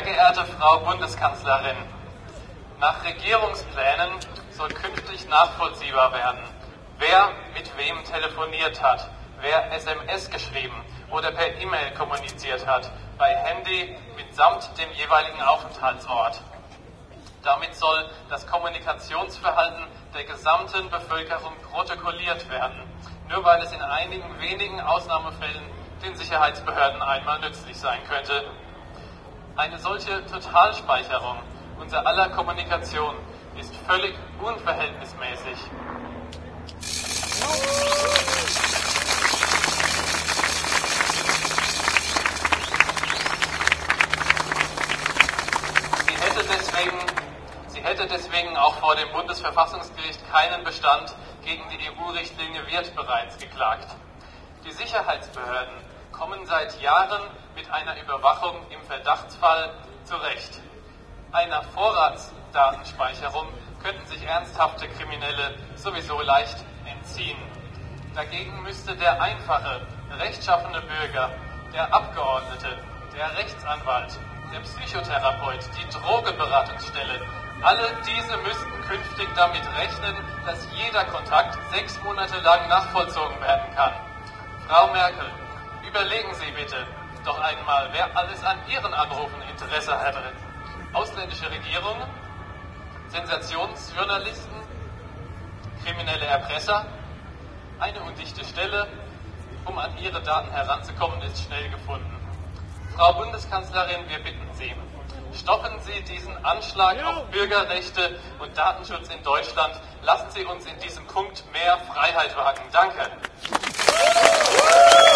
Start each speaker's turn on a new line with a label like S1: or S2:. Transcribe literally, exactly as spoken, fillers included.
S1: geehrte Frau Bundeskanzlerin, nach Regierungsplänen soll künftig nachvollziehbar werden, wer mit wem telefoniert hat, wer S M S geschrieben oder per E-Mail kommuniziert hat, bei Handy mitsamt dem jeweiligen Aufenthaltsort. Damit soll das Kommunikationsverhalten der gesamten Bevölkerung protokolliert werden, nur weil es in einigen wenigen Ausnahmefällen den Sicherheitsbehörden einmal nützlich sein könnte. Eine solche Totalspeicherung unser aller Kommunikation ist völlig unverhältnismäßig. Sie hätte deswegen, sie hätte deswegen auch vor dem Bundesverfassungsgericht keinen Bestand gegen die E U-Richtlinie Wirth bereits geklagt. Die Sicherheitsbehörden kommen seit Jahren mit einer Überwachung im Verdachtsfall zurecht. Einer Vorratsdatenspeicherung könnten sich ernsthafte Kriminelle sowieso leicht entziehen. Dagegen müsste der einfache, rechtschaffene Bürger, der Abgeordnete, der Rechtsanwalt, der Psychotherapeut, die Drogenberatungsstelle, alle diese müssten künftig damit rechnen, dass jeder Kontakt sechs Monate lang nachvollzogen werden kann. Frau Merkel, überlegen Sie bitte doch einmal, wer alles an Ihren Anrufen Interesse hatte. Ausländische Regierungen, Sensationsjournalisten, kriminelle Erpresser. Eine undichte Stelle, um an Ihre Daten heranzukommen, ist schnell gefunden. Frau Bundeskanzlerin, wir bitten Sie, stoppen Sie diesen Anschlag auf Bürgerrechte und Datenschutz in Deutschland. Lassen Sie uns in diesem Punkt mehr Freiheit wagen. Danke.